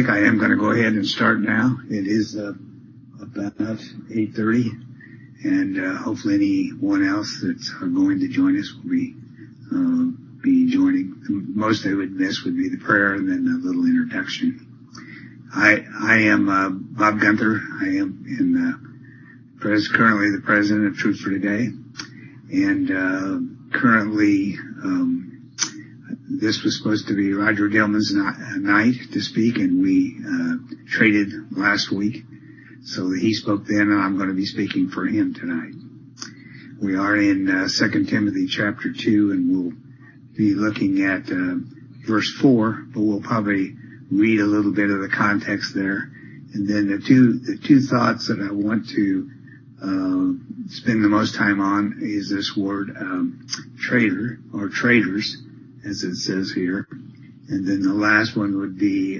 I am going to go ahead and start now. It is about 8:30, and hopefully anyone else that's going to join us will be joining. Most I would miss would be the prayer and then a little introduction. I am Bob Gunther. I am currently the president of Truth for Today, and currently this was supposed to be Roger Gilman's night to speak, and we traded last week. So he spoke then, and I'm going to be speaking for him tonight. We are in 2 Timothy chapter 2, and we'll be looking at verse 4, but we'll probably read a little bit of the context there. And then the two thoughts that I want to spend the most time on is this word trader, or traders, as it says here. And then the last one would be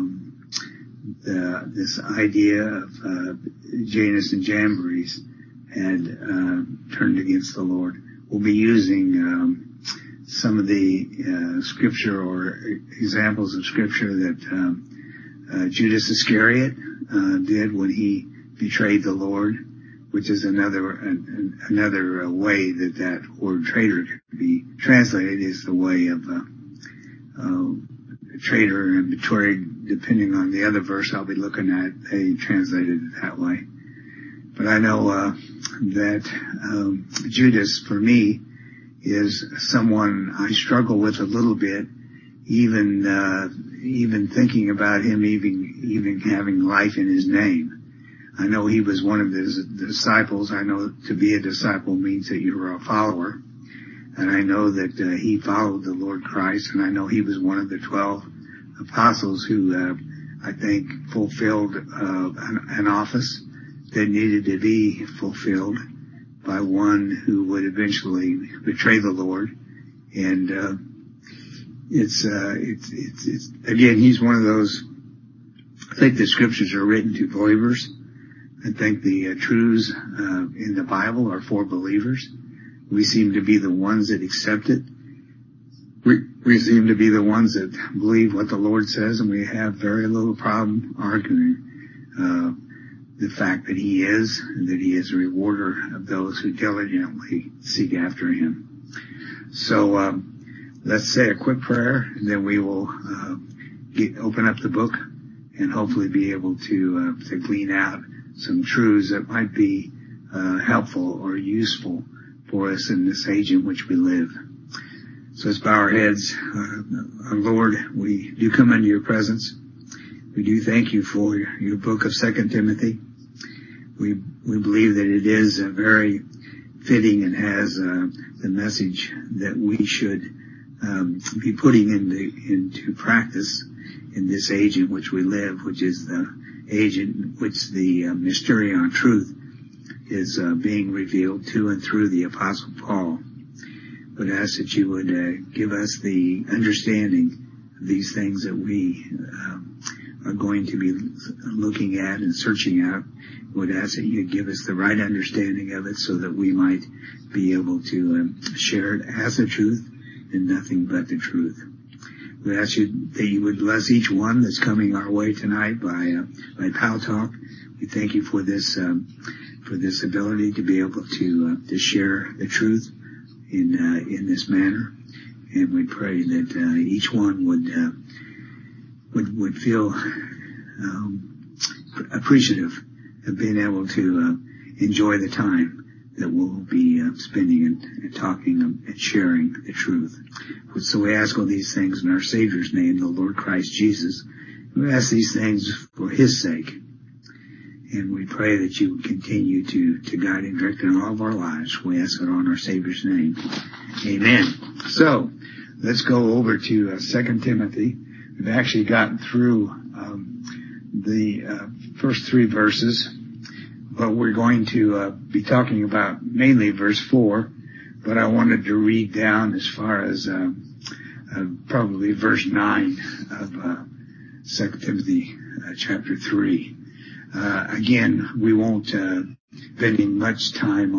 this idea of Jannes and Jambres had turned against the Lord. We'll be using some of the scripture or examples of scripture that Judas Iscariot did when he betrayed the Lord, which is another way that word trader could be translated, is the way of trader and betrayed, depending on the other verse I'll be looking at. They translated it that way. But I know that Judas, for me, is someone I struggle with a little bit, even thinking about him even having life in his name. I know he was one of the disciples. I know to be a disciple means that you're a follower. And I know that he followed the Lord Christ, and I know he was one of the 12 apostles who I think fulfilled an office that needed to be fulfilled by one who would eventually betray the Lord. And it's again, he's one of those. I think the scriptures are written to believers. I think the truths in the Bible are for believers. We seem to be the ones that accept it. We seem to be the ones that believe what the Lord says, and we have very little problem arguing the fact that He is, and that He is a rewarder of those who diligently seek after Him. So let's say a quick prayer, and then we will open up the book and hopefully be able to glean out some truths that might be helpful or useful for us in this age in which we live. So let's bow our heads. Our Lord, we do come into your presence. We do thank you for your book of 2 Timothy. We believe that it is very fitting and has the message that we should be putting into practice in this age in which we live, which is the age in which the mysterion truth is being revealed to and through the Apostle Paul. But I ask that you would give us the understanding of these things that we are going to be looking at and searching out. Would ask that you give us the right understanding of it so that we might be able to share it as the truth and nothing but the truth. We ask you that you would bless each one that's coming our way tonight by Pal Talk. We thank you for this ability to be able to share the truth in this manner, and we pray that each one would feel appreciative of being able to enjoy the time that we'll be spending and talking and sharing the truth. So we ask all these things in our Savior's name, the Lord Christ Jesus. We ask these things for His sake. And we pray that you would continue to guide and direct in all of our lives. We ask it on our Savior's name. Amen. So let's go over to 2 Timothy. We've actually gotten through the first 3 verses, but we're going to be talking about mainly verse 4. But I wanted to read down as far as probably verse 9 of 2 Timothy chapter 3. Again, we won't spending much time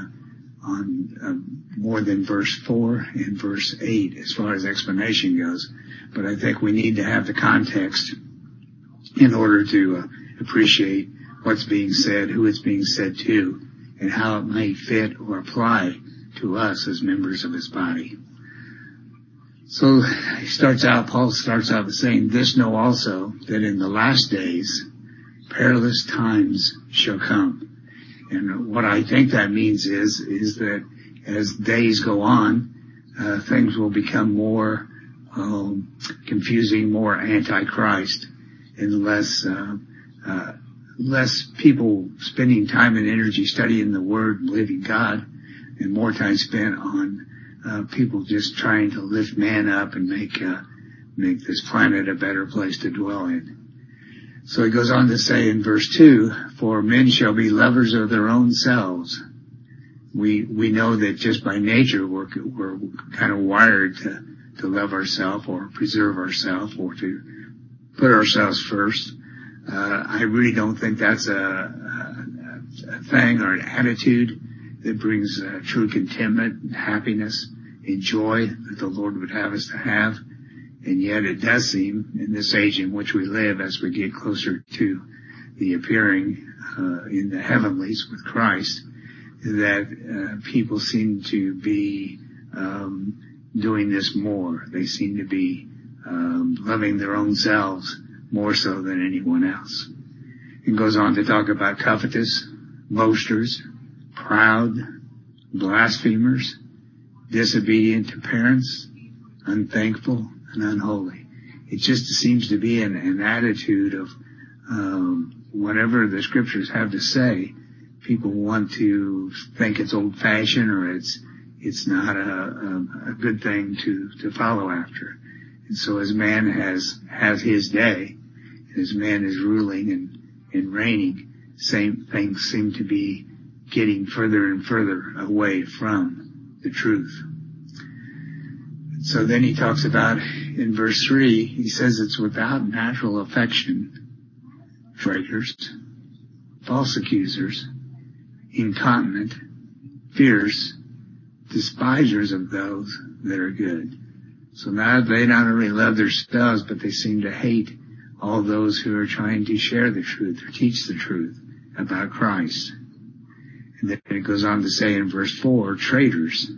on more than verse 4 and verse 8 as far as explanation goes, but I think we need to have the context in order to appreciate what's being said, who it's being said to, and how it may fit or apply to us as members of his body. So Paul starts out with saying, "This know also, that in the last days perilous times shall come." And what I think that means is that as days go on, things will become more confusing, more anti-Christ, and less people spending time and energy studying the Word and believing God, and more time spent on people just trying to lift man up and make this planet a better place to dwell in. So he goes on to say in verse 2, "For men shall be lovers of their own selves." We know that just by nature we're kind of wired to love ourselves or preserve ourselves or to put ourselves first. I really don't think that's a thing or an attitude that brings true contentment and happiness and joy that the Lord would have us to have. And yet it does seem in this age in which we live, as we get closer to the appearing in the heavenlies with Christ, that people seem to be doing this more. They seem to be loving their own selves more so than anyone else. It goes on to talk about covetous, boasters, proud, blasphemers, disobedient to parents, unthankful, and unholy. It just seems to be an attitude of whatever the scriptures have to say. People want to think it's old-fashioned or it's not a good thing to follow after. And so as man has his day, as man is ruling and reigning, same things seem to be getting further and further away from the truth. So then he talks about, in verse 3, he says it's without natural affection, traitors, false accusers, incontinent, fierce, despisers of those that are good. So now they not only love themselves, but they seem to hate all those who are trying to share the truth or teach the truth about Christ. And then it goes on to say in verse 4, traitors.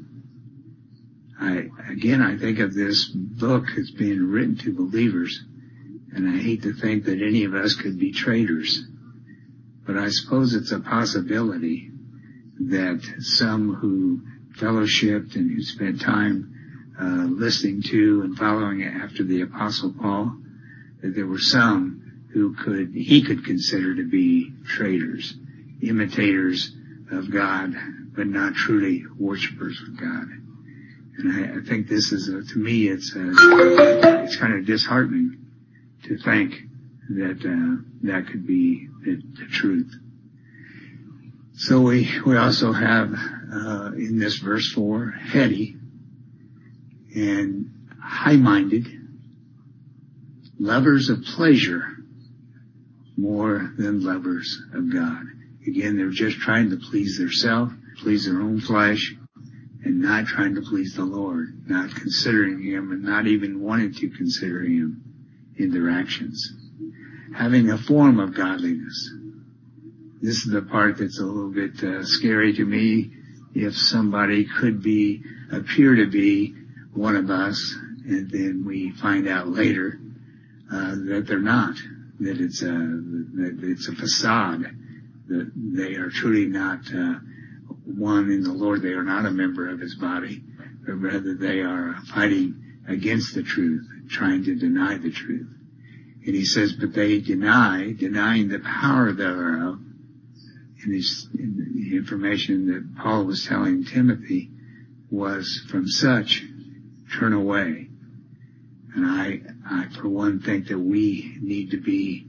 I think of this book as being written to believers, and I hate to think that any of us could be traitors. But I suppose it's a possibility that some who fellowshipped and who spent time listening to and following after the Apostle Paul, that there were some who he could consider to be traitors, imitators of God, but not truly worshipers of God. And I think this is, to me, it's kind of disheartening to think that that could be the truth. So we also have in this verse 4, heady and high-minded, lovers of pleasure more than lovers of God. Again, they're just trying to please themselves, please their own flesh, and not trying to please the Lord, not considering Him and not even wanting to consider Him in their actions. Having a form of godliness. This is the part that's a little bit scary to me. If somebody could appear to be one of us, and then we find out later that they're not, that it's a facade, that they are truly not one in the Lord. They are not a member of His body, but rather they are fighting against the truth, trying to deny the truth. And he says, but they denying the power thereof. And the information that Paul was telling Timothy was, from such, turn away. And I for one, think that we need to be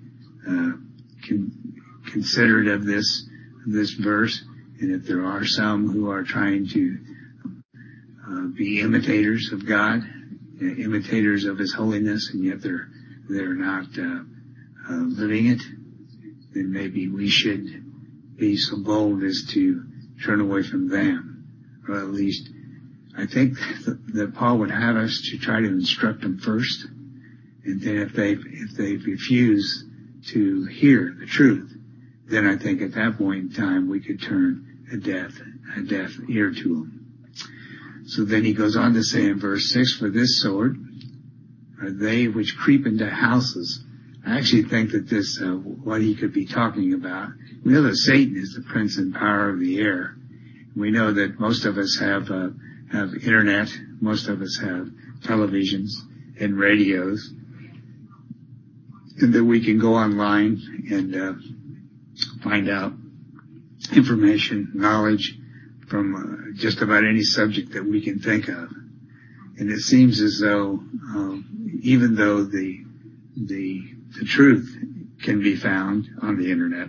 considerate of this verse. And if there are some who are trying to be imitators of God, imitators of His holiness, and yet they're not living it, then maybe we should be so bold as to turn away from them. Or at least, I think that Paul would have us to try to instruct them first, and then if they refuse to hear the truth, then I think at that point in time we could turn a deaf ear to them. So then he goes on to say in verse 6, for this sort are they which creep into houses. I actually think that this, what he could be talking about, we know that Satan is the prince and power of the air. We know that most of us have internet, most of us have televisions and radios, and that we can go online and find out information, knowledge from just about any subject that we can think of. And it seems as though, even though the truth can be found on the internet,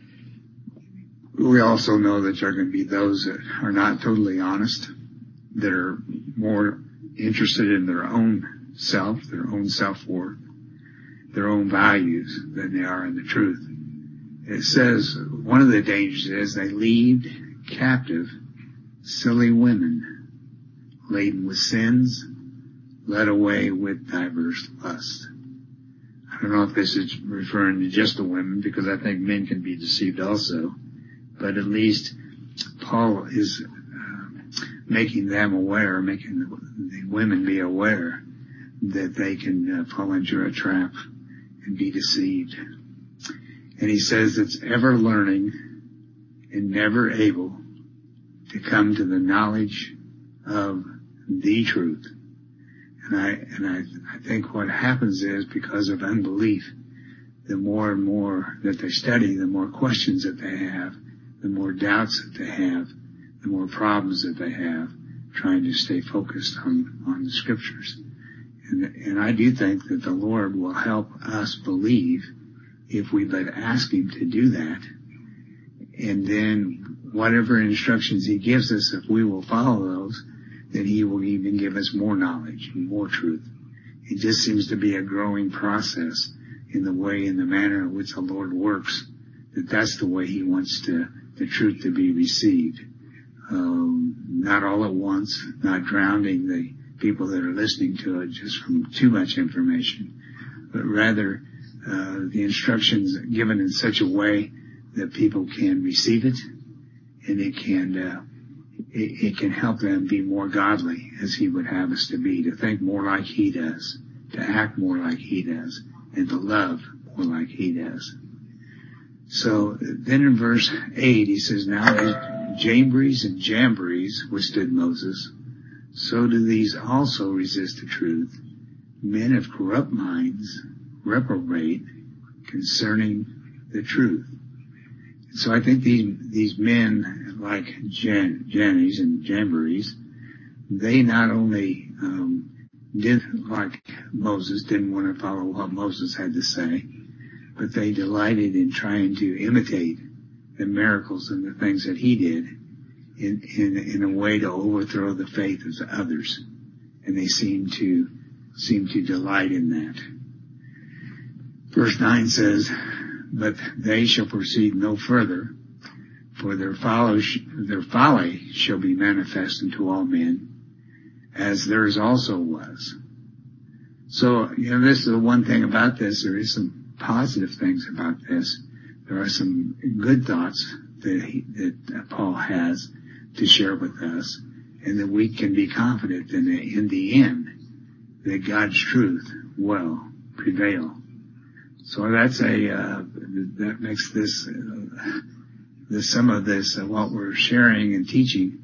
we also know that there are going to be those that are not totally honest, that are more interested in their own self-worth, their own values than they are in the truth. It says one of the dangers is they lead captive silly women, laden with sins, led away with diverse lusts. I don't know if this is referring to just the women, because I think men can be deceived also, but at least Paul is making them aware, making the women be aware that they can fall into a trap and be deceived. And he says it's ever learning and never able to come to the knowledge of the truth. And I think what happens is, because of unbelief, the more and more that they study, the more questions that they have, the more doubts that they have, the more problems that they have trying to stay focused on the scriptures. And I do think that the Lord will help us believe if we but ask him to do that. And then whatever instructions he gives us, if we will follow those, then he will even give us more knowledge and more truth. It just seems to be a growing process in the way, in the manner in which the Lord works, that's the way he wants the truth to be received. Not all at once, not drowning the people that are listening to it just from too much information, but rather the instructions given in such a way that people can receive it, and it can help them be more godly as he would have us to be, to think more like he does, to act more like he does, and to love more like he does. So then in verse 8 he says, now as Jambres and Jambres withstood Moses, so do these also resist the truth. Men of corrupt minds reprobate concerning the truth. So I think these men like Jannes and Jambres, they not only did like Moses, didn't want to follow what Moses had to say, but they delighted in trying to imitate the miracles and the things that he did in a way to overthrow the faith of the others. And they seem to delight in that. Verse 9 says, but they shall proceed no further, for their folly shall be manifest unto all men, as theirs also was. So, this is the one thing about this. There is some positive things about this. There are some good thoughts that Paul has to share with us, and that we can be confident that in the end, that God's truth will prevail. So that's that makes this, some of this, what we're sharing and teaching,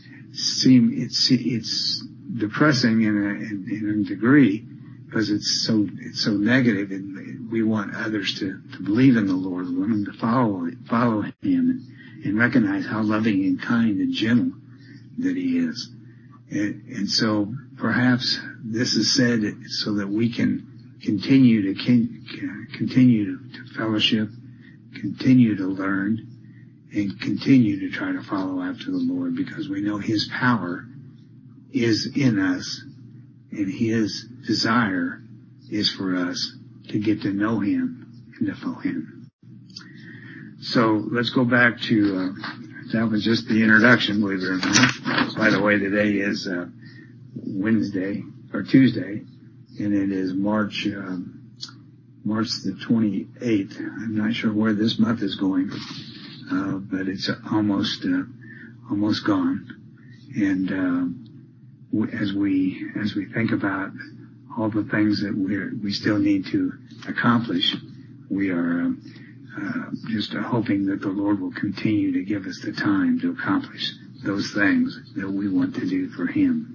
it's depressing in a degree, because it's so negative, and we want others to believe in the Lord. We want them to follow him and recognize how loving and kind and gentle that he is. And so perhaps this is said so that we can continue to fellowship, continue to learn, and continue to try to follow after the Lord, because we know his power is in us, and his desire is for us to get to know him and to follow him. So let's go back to, that was just the introduction, believe it or not. By the way, today is Tuesday, and it is March March the 28th. I'm not sure where this month is going, but it's almost gone. And as we think about all the things that we still need to accomplish, we are just hoping that the Lord will continue to give us the time to accomplish those things that we want to do for Him.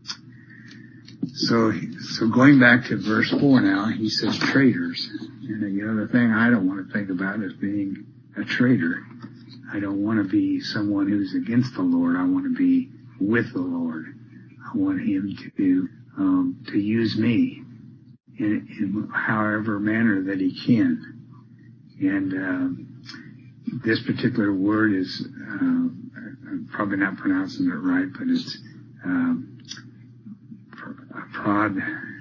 So going back to verse 4 now, he says traitors. And the thing I don't want to think about is being a traitor. I don't want to be someone who's against the Lord. I want to be with the Lord. I want Him to use me in however manner that He can. And this particular word is, I'm probably not pronouncing it right, but it's prod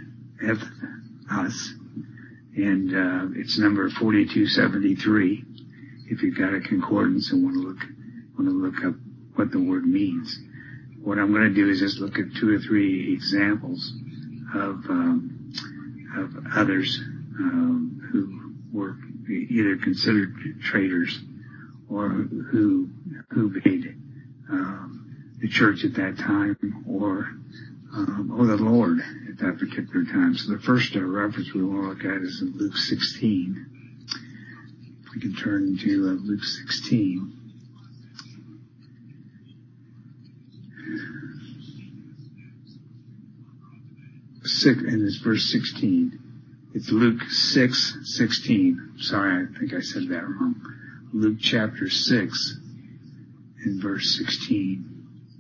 us, and it's number 4273. If you've got a concordance and want to look up what the word means, what I'm going to do is just look at 2 or 3 examples of others who were either considered traitors or who made the church at that time or the Lord at that particular time. So the first reference we want to look at is in Luke 16. If we can turn to Luke 16. And it's verse 16. It's Luke 6:16. Sorry, I think I said that wrong. Luke chapter 6 and verse 16.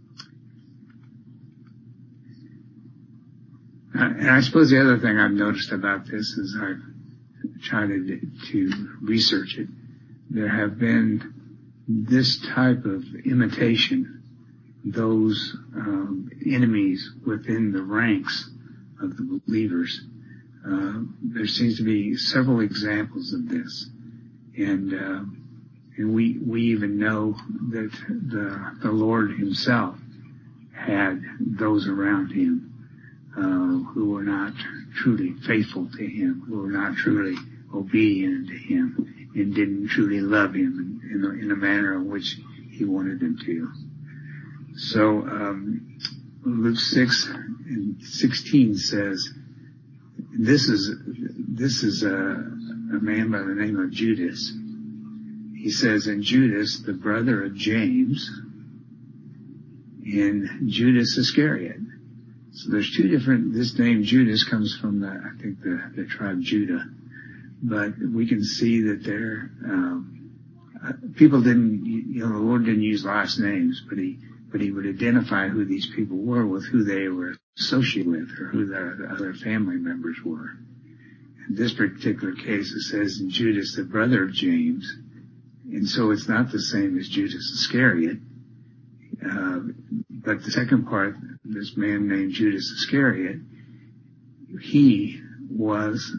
And I suppose the other thing I've noticed about this is I've tried to research it. There have been this type of imitation, those enemies within the ranks of the believers. There seems to be several examples of this, and we even know that the Lord Himself had those around Him who were not truly faithful to Him, who were not truly obedient to Him, and didn't truly love Him in a manner in which He wanted them to. So Luke 6:16 says, this is a man by the name of Judas. He says, and Judas, the brother of James, and Judas Iscariot. So there's two different, this name Judas comes from the tribe Judah. But we can see that there, people didn't, the Lord didn't use last names, but he would identify who these people were with who they were associated with or who their other family members were. In this particular case, it says Judas, the brother of James, and so it's not the same as Judas Iscariot. But the second part, this man named Judas Iscariot, he was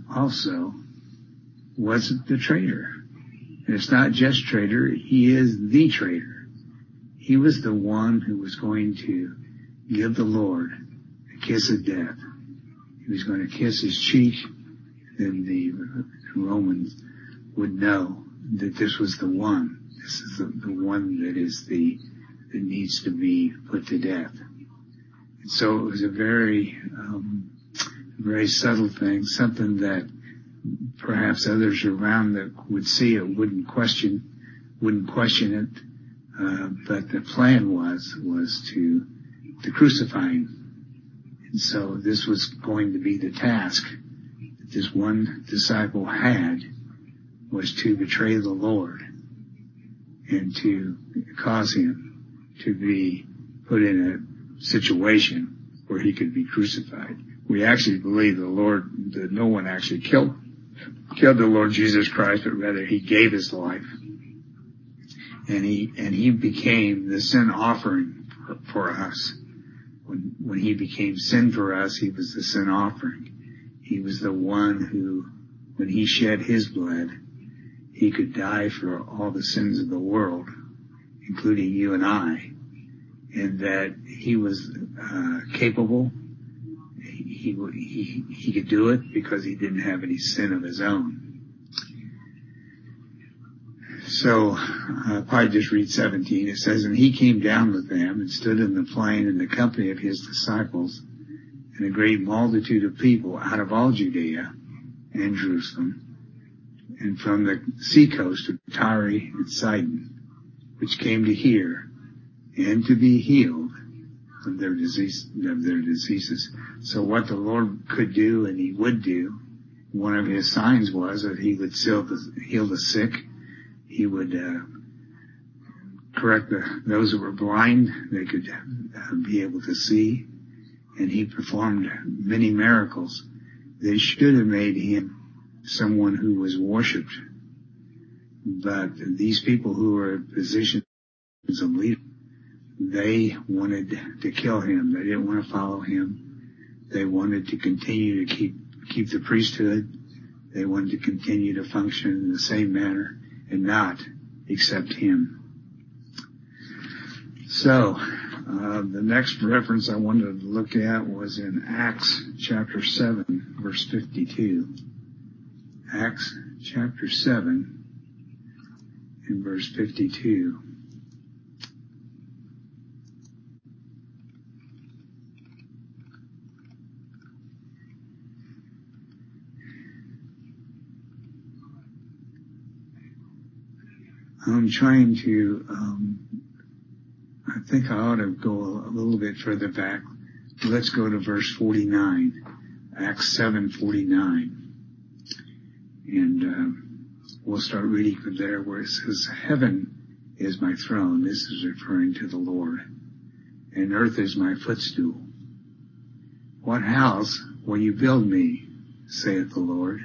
the traitor. And it's not just traitor, he is the traitor. He was the one who was going to give the Lord a kiss of death. He was going to kiss his cheek, and the Romans would know that this was the one. This is the one that needs to be put to death. And so it was a very subtle thing, something that perhaps others around that would see it wouldn't question it. But the plan was to crucify him. And so this was going to be the task that this one disciple had, was to betray the Lord and to cause him to be put in a situation where he could be crucified. We actually believe that no one actually killed the Lord Jesus Christ, but rather He gave His life. And he became the sin offering for us. When He became sin for us, He was the sin offering. He was the one who, when He shed His blood, He could die for all the sins of the world, including you and I. And that He was capable. He could do it because He didn't have any sin of His own. So I'll probably just read 17. It says, and he came down with them and stood in the plain in the company of his disciples and a great multitude of people out of all Judea and Jerusalem and from the seacoast of Tyre and Sidon, which came to hear and to be healed of their diseases. So what the Lord could do and he would do, one of his signs was that he would heal the sick. He would correct those who were blind. They could be able to see. And he performed many miracles that should have made him someone who was worshipped. But these people who were in positions of leadership, they wanted to kill him. They didn't want to follow him. They wanted to continue to keep the priesthood. They wanted to continue to function in the same manner and not accept him. So, the next reference I wanted to look at was in Acts chapter 7, verse 52. Acts chapter 7 and verse 52. I'm trying to, I think I ought to go a little bit further back. Let's go to verse 49, Acts 7:49. And we'll start reading from there where it says, heaven is my throne. This is referring to the Lord. And earth is my footstool. What house will you build me, saith the Lord?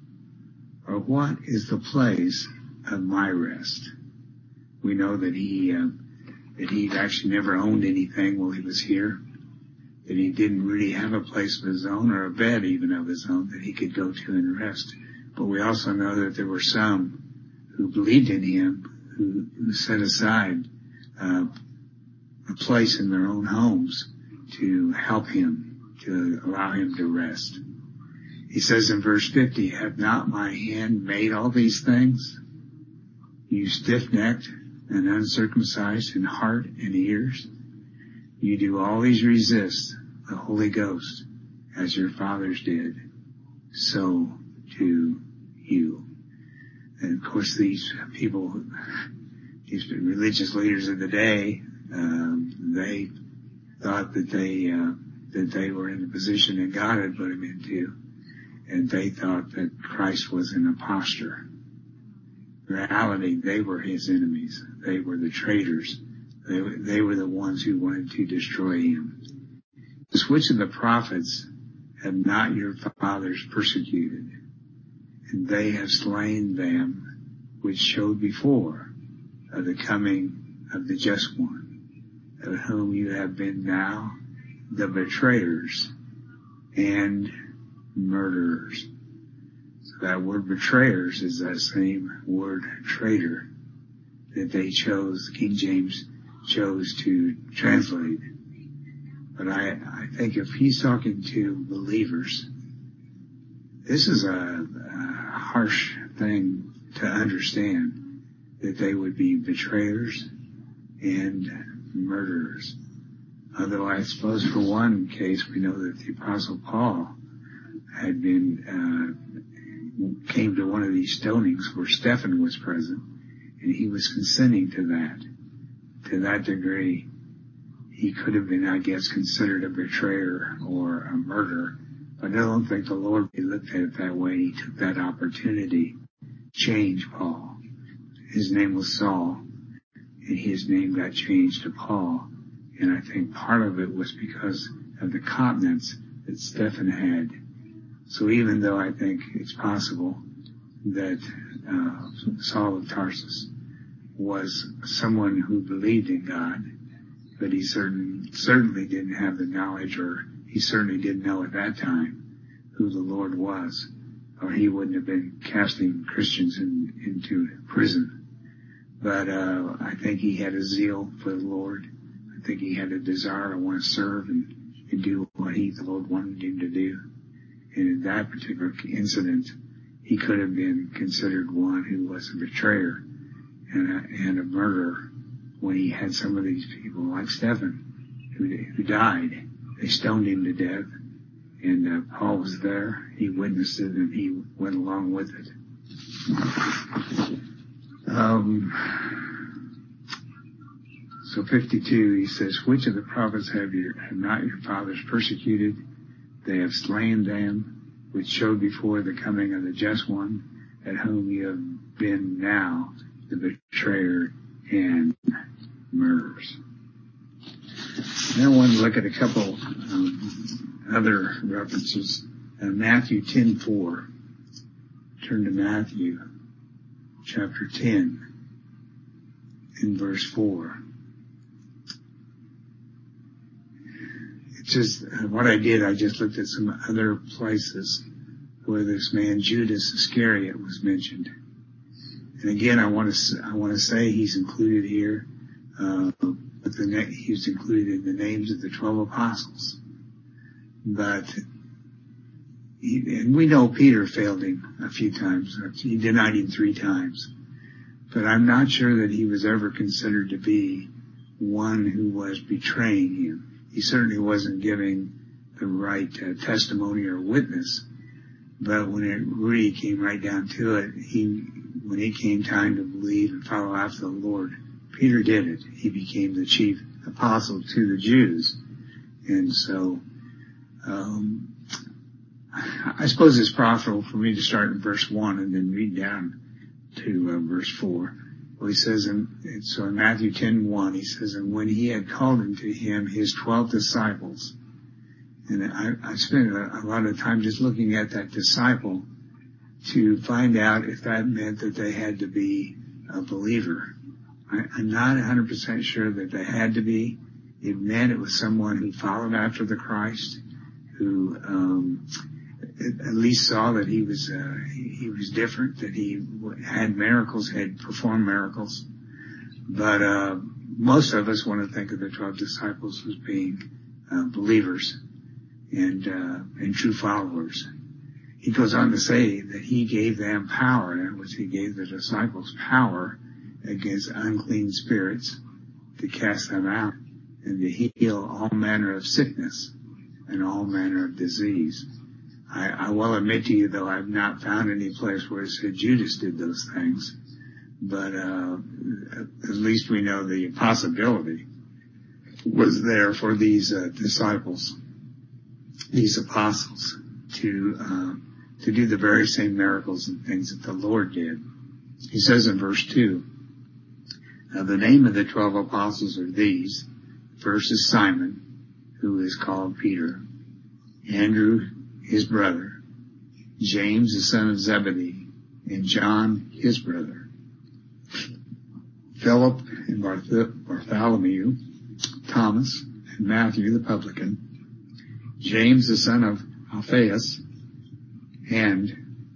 Or what is the place of my rest? We know that he actually never owned anything while he was here, that he didn't really have a place of his own or a bed even of his own that he could go to and rest. But we also know that there were some who believed in him, who set aside a place in their own homes to help him, to allow him to rest. He says in verse 50, have not my hand made all these things? You stiff-necked and uncircumcised in heart and ears, you do always resist the Holy Ghost as your fathers did, so do you. And of course these people, these religious leaders of the day, they thought that they were in the position that God had put them into, and they thought that Christ was an impostor. In reality, they were his enemies. They were the traitors. They were the ones who wanted to destroy him. Which of the prophets have not your fathers persecuted? And they have slain them which showed before of the coming of the just one, of whom you have been now the betrayers and murderers. So that word betrayers is that same word traitor that they chose, King James chose to translate. But I think if he's talking to believers, this is a harsh thing to understand, that they would be betrayers and murderers. Although I suppose for one case we know that the Apostle Paul had came to one of these stonings where Stephen was present, and he was consenting to that. To that degree, he could have been, I guess, considered a betrayer or a murderer. But I don't think the Lord looked at it that way. He took that opportunity to change Paul. His name was Saul, and his name got changed to Paul. And I think part of it was because of the continence that Stephen had. So even though I think it's possible that Saul of Tarsus was someone who believed in God, but he certainly didn't have the knowledge, or he certainly didn't know at that time who the Lord was, or he wouldn't have been casting Christians into prison. But I think he had a zeal for the Lord. I think he had a desire to want to serve and do what the Lord wanted him to do. And in that particular incident, he could have been considered one who was a betrayer and a murderer when he had some of these people, like Stephen, who died. They stoned him to death, and Paul was there. He witnessed it, and he went along with it. So 52, he says, which of the prophets have not your fathers persecuted? They have slain them, which showed before the coming of the just one, at whom you have been now the betrayer and murderers. Now I want to look at a couple other references. Matthew 10:4. Turn to Matthew chapter 10 in verse 4. It's just what I did. I just looked at some other places where this man Judas Iscariot was mentioned. And again, I want to say he's included here, but he's included in the names of the 12 apostles. But and we know Peter failed him a few times. He denied him 3 times. But I'm not sure that he was ever considered to be one who was betraying him. He certainly wasn't giving the right testimony or witness. But when it really came right down to it, when it came time to believe and follow after the Lord, Peter did it. He became the chief apostle to the Jews. And so, I suppose it's profitable for me to start in verse 1 and then read down to verse 4. Well, he says in Matthew 10:1, he says, and when he had called unto him his 12 disciples, and I spent a lot of time just looking at that disciple to find out if that meant that they had to be a believer. I'm not 100% sure that they had to be. It meant it was someone who followed after the Christ, who at least saw that he was different, that he had miracles, had performed miracles. But most of us want to think of the 12 disciples as being believers and true followers. He goes on to say that he gave them power, in other words, he gave the disciples power against unclean spirits to cast them out and to heal all manner of sickness and all manner of disease. I will admit to you, though, I've not found any place where it said Judas did those things, but at least we know the possibility was there for these disciples, these apostles, to do the very same miracles and things that the Lord did. He says in verse 2, the name of the 12 apostles are these. First is Simon, who is called Peter, Andrew, his brother, James, the son of Zebedee, and John, his brother, Philip and Bartholomew, Thomas and Matthew the publican, James, the son of Alphaeus, and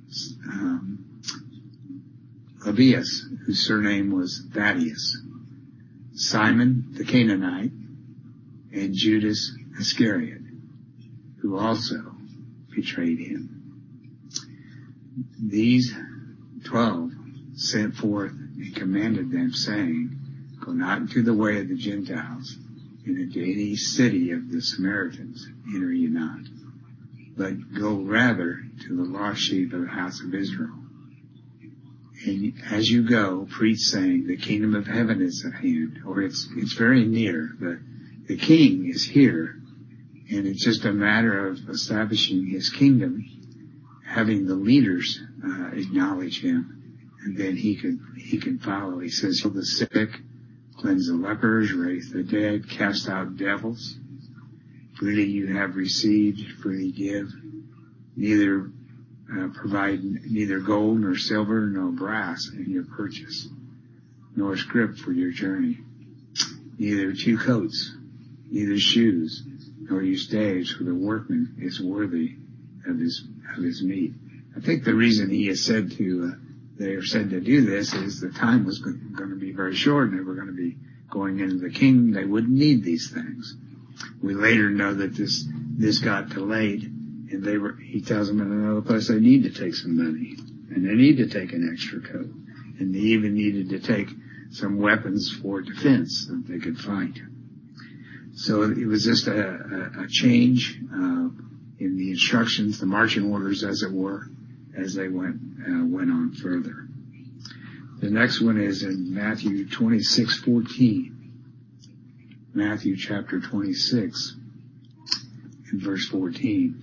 Lebbaeus, whose surname was Thaddeus, Simon the Canaanite, and Judas Iscariot, who also betrayed him. These 12 sent forth and commanded them, saying, go not into the way of the Gentiles, and into any city of the Samaritans enter ye not, but go rather to the lost sheep of the house of Israel. And as you go, preach, saying, the kingdom of heaven is at hand, or it's very near. The king is here, and it's just a matter of establishing his kingdom, having the leaders acknowledge him, and then he can follow. He says, heal the sick, cleanse the lepers, raise the dead, cast out devils. Freely you have received, freely give. Neither provide neither gold nor silver nor brass in your purchase, nor scrip for your journey, neither 2 coats, neither shoes, nor use staves, for the workman is worthy of his meat. I think the reason they are said to do this is the time was going to be very short, and they were going to be going into the kingdom. They wouldn't need these things. We later know that this got delayed, and he tells them in another place they need to take some money, and they need to take an extra coat, and and they even needed to take some weapons for defense that they could fight. So it was just a change in the instructions, the marching orders, as it were, as they went on further. The next one is in Matthew 26:14. Matthew chapter 26 and verse 14.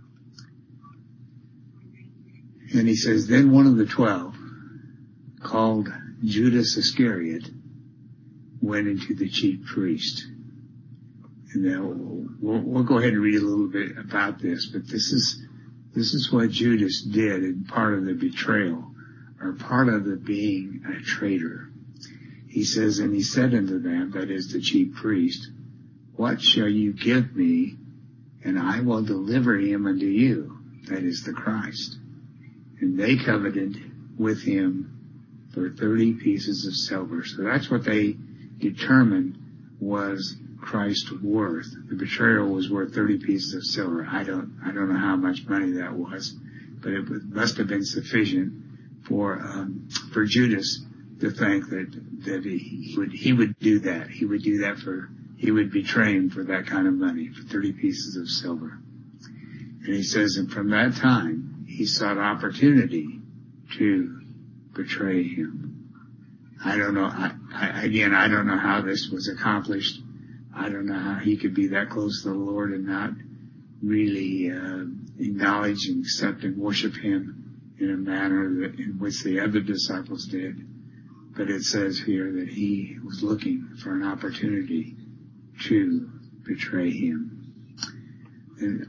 And he says, then one of the 12, called Judas Iscariot, went into the chief priest. And then we'll go ahead and read a little bit about this, but this is what Judas did in part of the betrayal, or part of the being a traitor. He says, and he said unto them, that is the chief priest, what shall you give me, and I will deliver him unto you, that is the Christ. And they coveted with him for 30 pieces of silver. So that's what they determined was Christ's worth. The betrayal was worth 30 pieces of silver. I don't know how much money that was, but it must have been sufficient for Judas to think that he would do that. He would betray him for that kind of money, for 30 pieces of silver. And he says, and from that time, he sought opportunity to betray him. I don't know. I don't know how this was accomplished. I don't know how he could be that close to the Lord and not really acknowledge and accept and worship him in a manner in which the other disciples did. But it says here that he was looking for an opportunity to betray him. And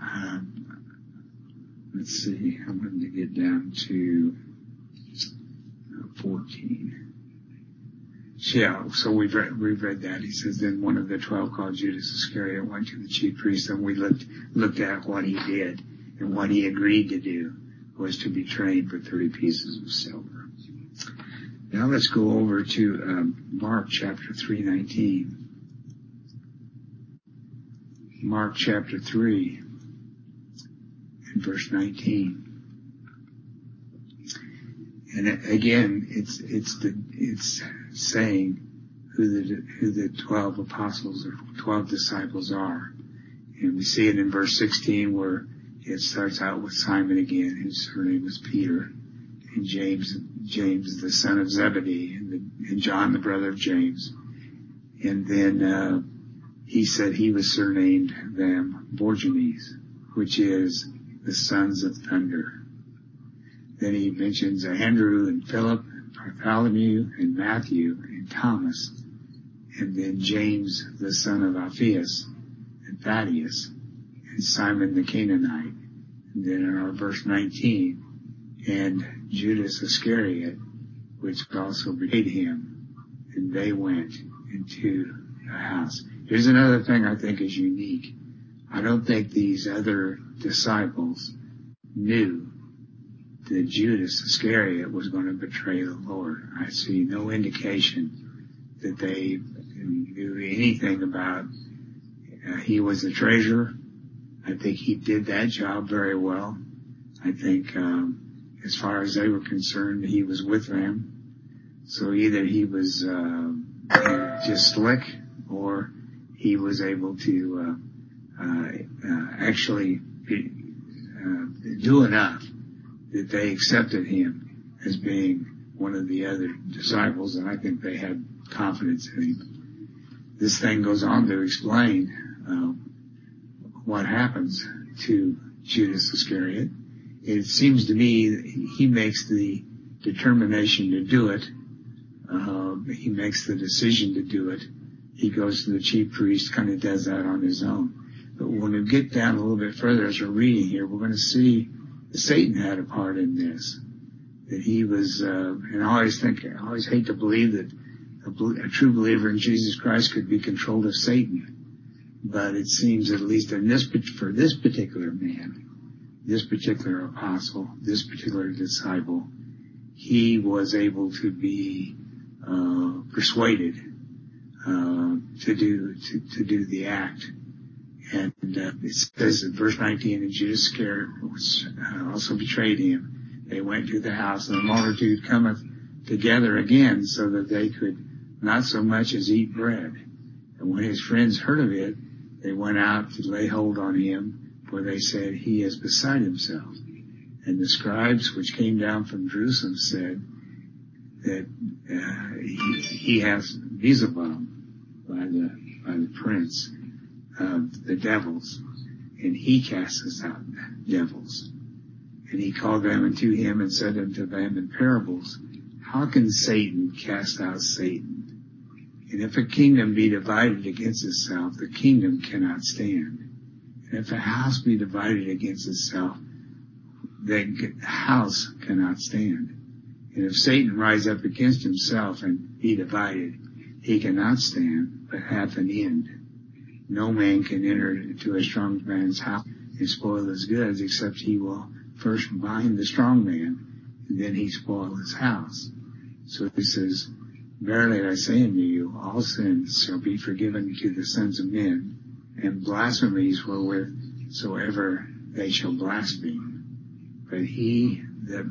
let's see, I'm going to get down to 14. Yeah, so we've read that. He says, then one of the 12 called Judas Iscariot went to the chief priest, and we looked at what he did, and what he agreed to do was to betray him for 30 pieces of silver. Now let's go over to Mark chapter 3:19. Mark chapter 3 and verse 19. And again, it's saying who the 12 apostles or 12 disciples are. And we see it in verse 16 where it starts out with Simon again, whose surname was Peter, and James the son of Zebedee, and John the brother of James. And then he said he was surnamed them Boanerges, which is the sons of thunder. Then he mentions Andrew and Philip, Bartholomew and Matthew and Thomas, and then James the son of Alphaeus and Thaddeus and Simon the Canaanite. And then in our verse 19, and Judas Iscariot, which also betrayed him, and they went into the house. Here's another thing I think is unique. I don't think these other disciples knew that Judas Iscariot was going to betray the Lord. I see no indication that they knew anything about he was the treasurer. I think he did that job very well. I think as far as they were concerned, he was with them. So either he was just slick, or he was able to actually do enough that they accepted him as being one of the other disciples, and I think they had confidence in him. This thing goes on to explain what happens to Judas Iscariot. It seems to me that he makes the determination to do it. He makes the decision to do it. He goes to the chief priest, kind of does that on his own. But when we get down a little bit further as we're reading here, we're going to see that Satan had a part in this. That he was, and I always hate to believe that a true believer in Jesus Christ could be controlled of Satan. But it seems, at least for this particular man, this particular apostle, this particular disciple, he was able to be persuaded to do the act. And it says in verse 19, and Judas Iscariot also betrayed him. They went to the house, and the multitude cometh together again, so that they could not so much as eat bread. And when his friends heard of it, they went out to lay hold on him, for they said, he is beside himself. And the scribes which came down from Jerusalem said that he has Beelzebub by the prince of the devils, and he casts out devils. And he called them unto him and said unto them in parables, how can Satan cast out Satan? And if a kingdom be divided against itself, the kingdom cannot stand. And if a house be divided against itself, the house cannot stand. And if Satan rise up against himself and be divided, he cannot stand, but hath an end. No man can enter into a strong man's house and spoil his goods, except he will first bind the strong man, and then he spoil his house. So he says, verily I say unto you, all sins shall be forgiven to the sons of men, and blasphemies wherewithsoever they shall blaspheme. But he that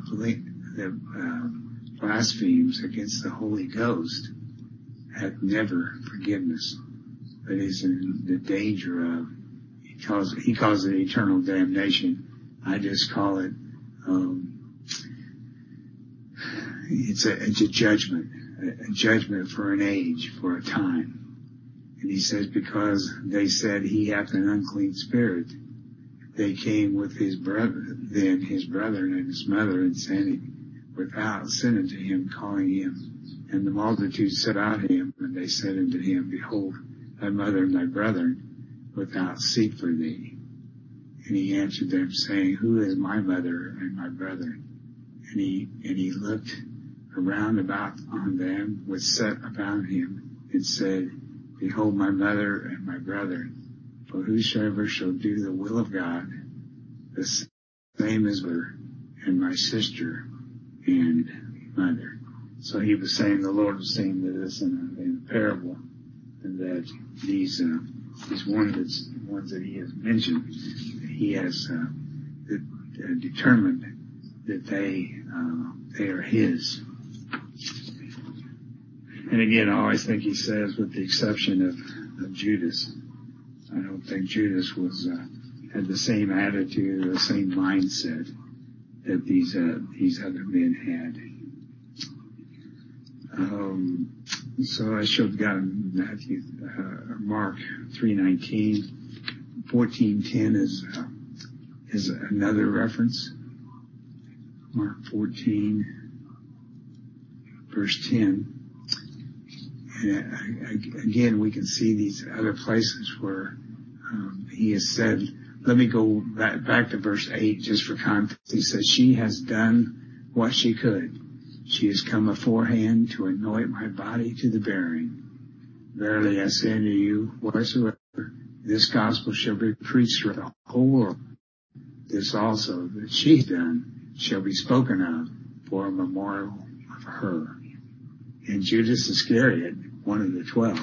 blasphemes against the Holy Ghost hath never forgiveness, but is in the danger of, he calls it eternal damnation. I just call it, it's a judgment for an age, for a time. And he says, because they said he hath an unclean spirit, they came with his brethren and his mother, and standing without, sent unto him, calling him. And the multitude set out him, and they said unto him, behold, thy mother and thy brethren without seek for thee. And he answered them, saying, who is my mother and my brethren? And he looked around about on them which sat about him, and said, behold, my mother and my brethren. For whosoever shall do the will of God, the same is her, and my sister and mother. So he was saying, the Lord was saying to this in a parable, and that these ones that he has mentioned, he has determined that they are his. And again, I always think he says, with the exception of Judas. I don't think Judas had the same attitude, the same mindset that these other men had. So I should have gotten Matthew, Mark 3:19, 14:10 is another reference. Mark 14, verse 10. And again, we can see these other places where he has said, let me go back to verse 8 just for context. He says, she has done what she could. She has come aforehand to anoint my body to the burying. Verily I say unto you, whatsoever this gospel shall be preached through the whole world, this also that she has done shall be spoken of for a memorial of her. And Judas Iscariot, one of the 12,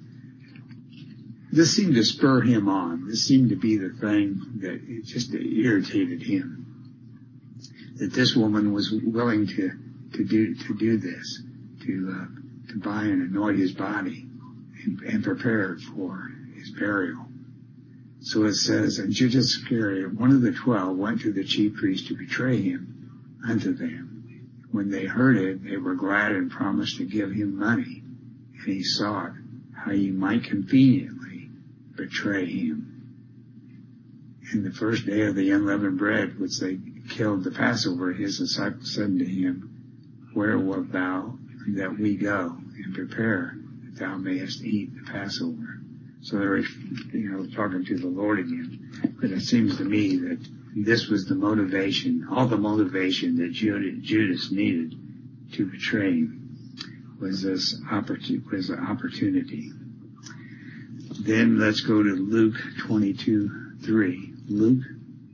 this seemed to spur him on. This seemed to be the thing that it just irritated him. That this woman was willing to do this, to buy and anoint his body and prepare it for his burial. So it says, and Judas Iscariot, one of the 12, went to the chief priests to betray him unto them. When they heard it, they were glad and promised to give him money. And he sought how he might conveniently betray him. And the first day of the unleavened bread, which they killed the Passover, his disciples said unto him, where wilt thou that we go and prepare that thou mayest eat the Passover? So they're, talking to the Lord again. But it seems to me that this was the motivation, all the motivation that Judas needed to betray him was this opportunity. Then let's go to Luke 22:3. Luke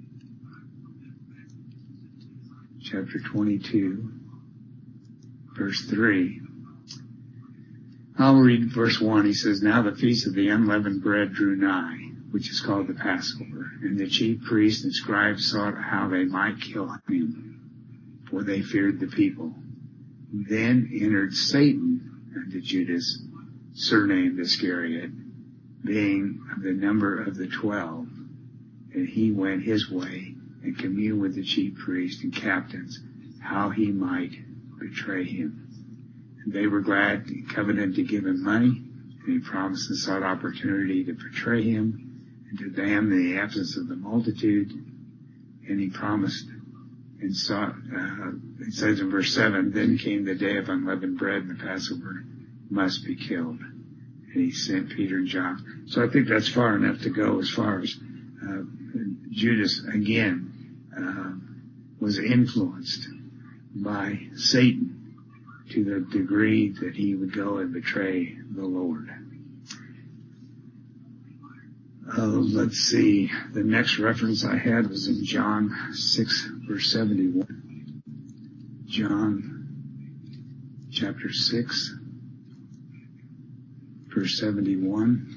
chapter 22, verse 3. I'll read verse 1. He says, now the feast of the unleavened bread drew nigh, which is called the Passover. And the chief priests and scribes sought how they might kill him, for they feared the people. Then entered Satan unto Judas, surnamed Iscariot, being of the number of the 12. And he went his way and communed with the chief priests and captains, how he might betray him. And they were glad and covenanted to give him money, and he promised and sought opportunity to betray him and to damn in the absence of the multitude. And he promised and sought, it says in verse 7, then came the day of unleavened bread, and the Passover must be killed. And he sent Peter and John. So I think that's far enough to go as far as Judas, again, was influenced by Satan to the degree that he would go and betray the Lord. Let's see. The next reference I had was in John 6, verse 71. John chapter 6, verse 71.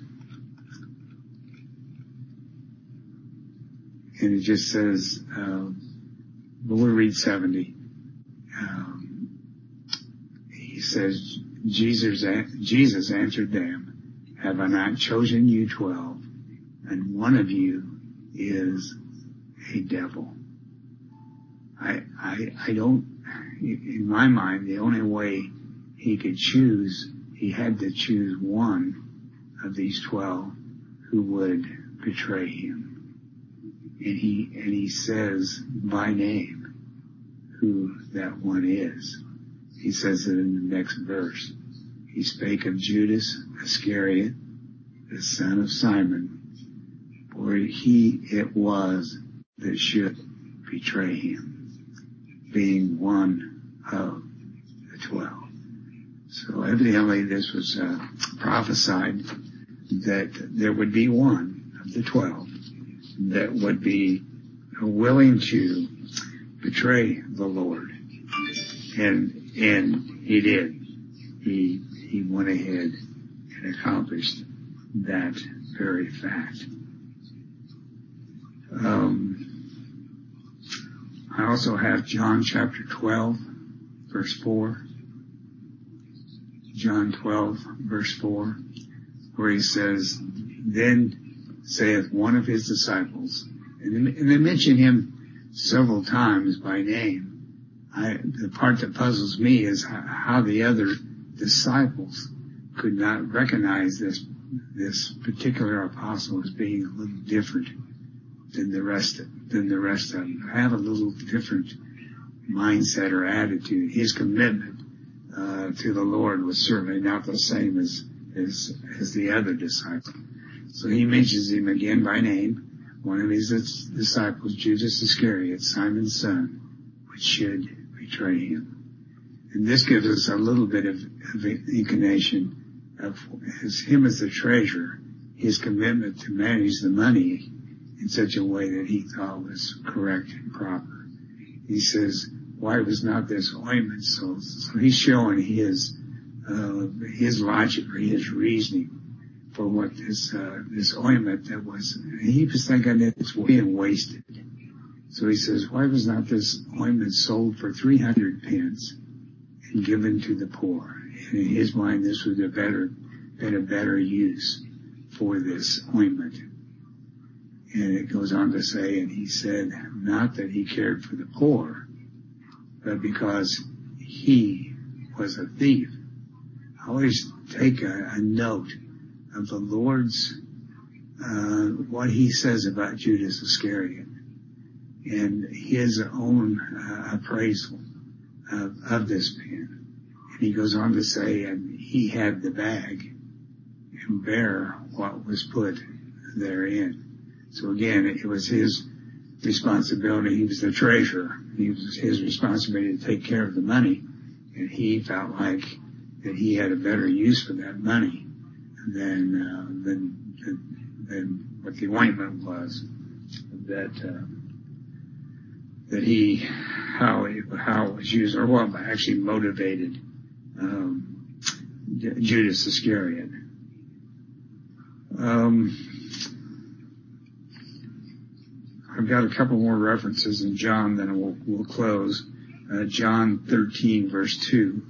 And it just says, but we'll read 70. He says, Jesus answered them, have I not chosen you 12, and one of you is a devil? I don't, in my mind, the only way he could choose, he had to choose one of these 12 who would betray him. And he says by name who that one is. He says it in the next verse. He spake of Judas Iscariot, the son of Simon, for he it was that should betray him, being one of the 12. So evidently this was prophesied that there would be one of the 12 that would be willing to betray the Lord. And he did. He went ahead and accomplished that very fact. I also have John chapter 12, verse 4. John 12, verse 4, where he says, then saith one of his disciples, and they mention him several times by name. The part that puzzles me is how the other disciples could not recognize this particular apostle as being a little different than the rest of them. Have a little different mindset or attitude. His commitment to the Lord was certainly not the same as the other disciple. So he mentions him again by name, one of his disciples, Judas Iscariot, Simon's son, which should betray him. And this gives us a little bit of inclination of him as the treasurer, his commitment to manage the money in such a way that he thought was correct and proper. He says, why was not this ointment sold? So he's showing his logic or his reasoning for what this ointment that was. He was thinking it's being wasted. So he says, why was not this ointment sold for 300 pence and given to the poor? And in his mind, this would have been a better use for this ointment. And it goes on to say, and he said, not that he cared for the poor, but because he was a thief. I always take a note of the Lord's, what he says about Judas Iscariot and his own appraisal of this man. And he goes on to say, and he had the bag and bear what was put therein. So again, it was his responsibility. He was the treasurer. It was his responsibility to take care of the money. And he felt like that he had a better use for that money than what the ointment was. How it was used, or what actually motivated Judas Iscariot. I've got a couple more references in John, then we'll close. John 13, verse 2.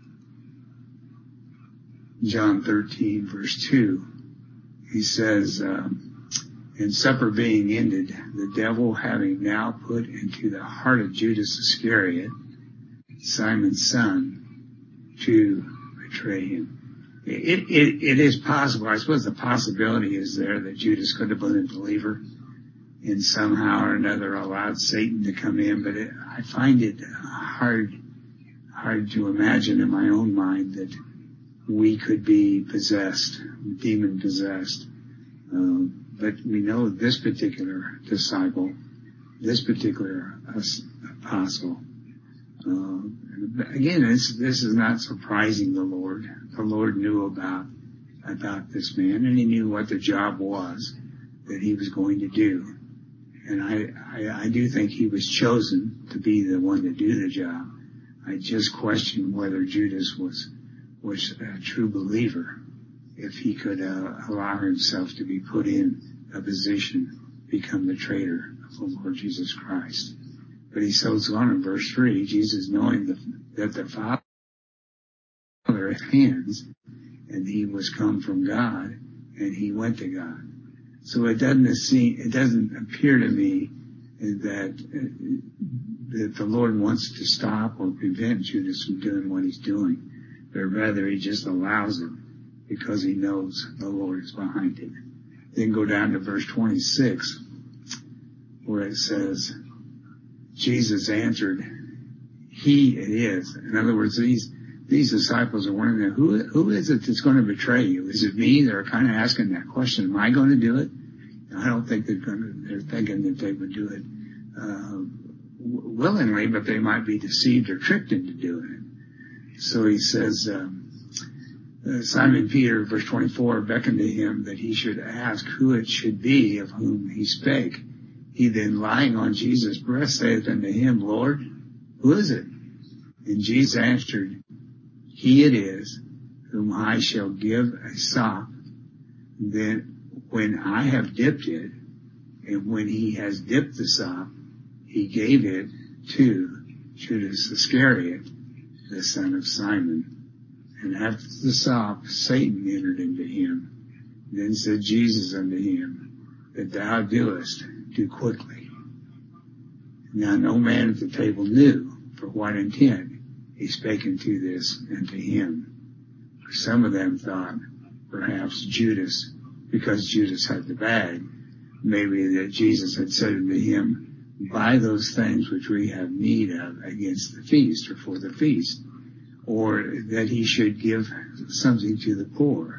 John 13, verse 2. He says, and supper being ended, the devil having now put into the heart of Judas Iscariot, Simon's son, to betray him. It is possible, I suppose the possibility is there that Judas could have been a believer and somehow or another allowed Satan to come in, but I find it hard to imagine in my own mind that we could be possessed, demon possessed. But we know this particular disciple, this particular apostle, again, this is not surprising the Lord. The Lord knew about this man, and he knew what the job was that he was going to do. And I do think he was chosen to be the one to do the job. I just question whether Judas was a true believer, if he could allow himself to be put in a position, become the traitor of the Lord Jesus Christ. But he goes on in verse 3, Jesus knowing that the Father had hands, and he was come from God, and he went to God. So it doesn't appear to me that the Lord wants to stop or prevent Judas from doing what he's doing, but rather he just allows it because he knows the Lord is behind it. Then go down to verse 26, where it says, Jesus answered, he it is. In other words, these disciples are wondering, who is it that's going to betray you? Is it me? They're kind of asking that question. Am I going to do it? I don't think they're thinking that they would do it willingly, but they might be deceived or tricked into doing it. So he says, Simon Peter, verse 24, beckoned to him that he should ask who it should be of whom he spake. He then, lying on Jesus' breast, saith unto him, Lord, who is it? And Jesus answered, he it is, whom I shall give a sop. Then when I have dipped it, and when he has dipped the sop, he gave it to Judas Iscariot, the son of Simon. And after the sop, Satan entered into him. Then said Jesus unto him, that thou doest, do quickly. Now no man at the table knew for what intent he spake unto this unto him. For some of them thought, perhaps Judas, because Judas had the bag, maybe that Jesus had said unto him, buy those things which we have need of against the feast, or for the feast, or that he should give something to the poor.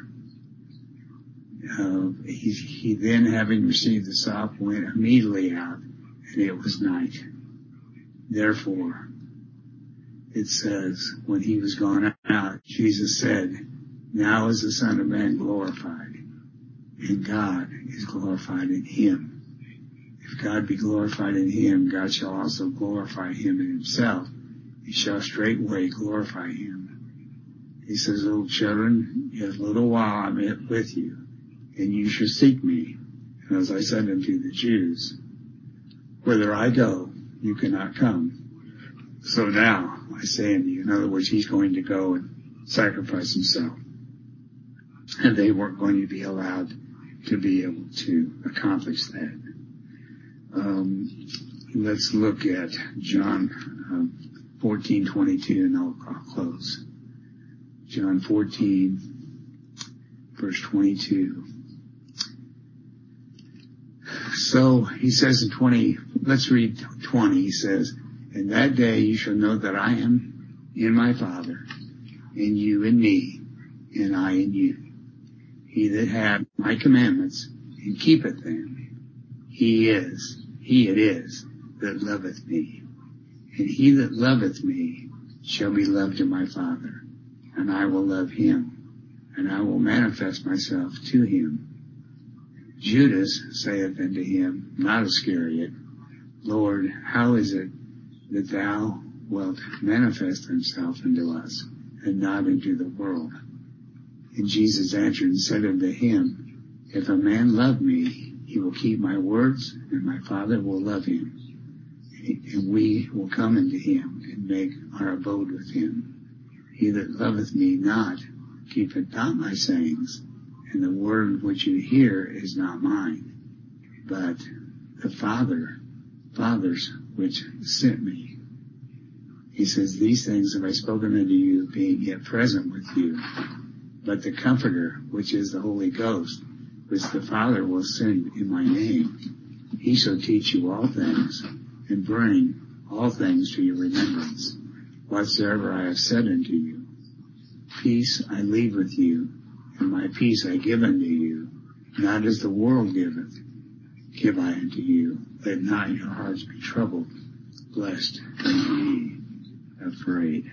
He then, having received the sop, went immediately out, and it was night. Therefore, it says, when he was gone out, Jesus said, now is the Son of Man glorified, and God is glorified in him. If God be glorified in him, God shall also glorify him in himself. He shall straightway glorify him. He says, little children, yet a little while I'm with you, and you shall seek me. And as I said unto the Jews, whither I go, you cannot come. So now I say unto you, in other words, he's going to go and sacrifice himself. And they weren't going to be allowed to be able to accomplish that. Let's look at John 14:22, and I'll close. John 14, verse 22. So he says in 20, let's read 20. He says, in that day you shall know that I am in my Father, and you in me, and I in you. He that hath my commandments and keepeth them, he it is that loveth me. And he that loveth me shall be loved of my Father, and I will love him, and I will manifest myself to him. Judas saith unto him, not Iscariot, Lord, how is it that thou wilt manifest himself unto us, and not into the world? And Jesus answered and said unto him, if a man love me, he will keep my words, and my Father will love him. and we will come into him and make our abode with him. He that loveth me not keepeth not my sayings, and the word which you hear is not mine, but the Father's which sent me. He says, these things have I spoken unto you, being yet present with you. But the Comforter, which is the Holy Ghost, which the Father will send in my name, he shall teach you all things, and bring all things to your remembrance, whatsoever I have said unto you. Peace I leave with you, and my peace I give unto you. Not as the world giveth, give I unto you. Let not your hearts be troubled, lest ye be afraid.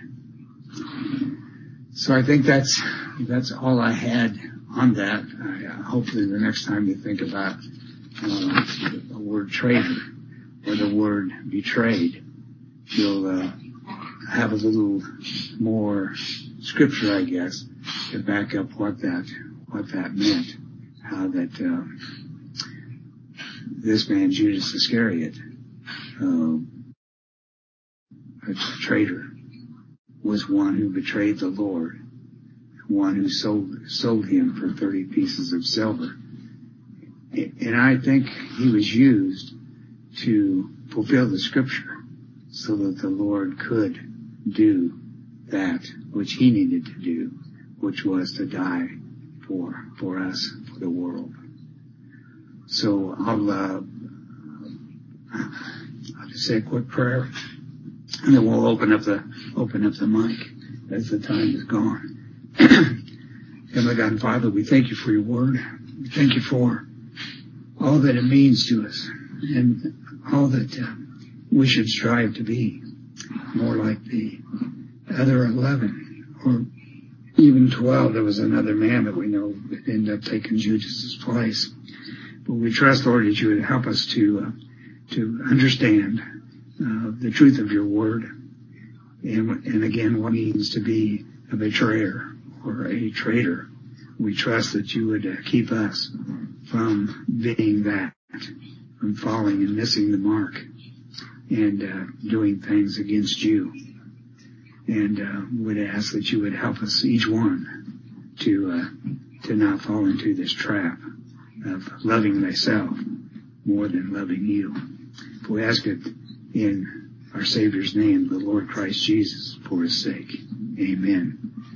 So I think that's all I had on that. Hopefully the next time you think about the word traitor or the word betrayed, you'll have a little more scripture, I guess, to back up what that meant. How that this man Judas Iscariot, a traitor, was one who betrayed the Lord, one who sold him for 30 pieces of silver. And I think he was used to fulfill the scripture so that the Lord could do that which he needed to do, which was to die for us, for the world. So I'll just say a quick prayer, and then we'll open up the mic as the time is gone. Heavenly God and Father, we thank you for your word. We thank you for all that it means to us, and all that we should strive to be more like the other 11, or even 12. There was another man that we know that ended up taking Judas's place. But we trust, Lord, that you would help us to understand the truth of your word, and again, what it means to be a betrayer or a traitor. We trust that you would keep us from being that, from falling and missing the mark, and doing things against you. And would ask that you would help us, each one, to not fall into this trap of loving thyself more than loving you. We ask it in our Savior's name, the Lord Christ Jesus, for his sake. Amen.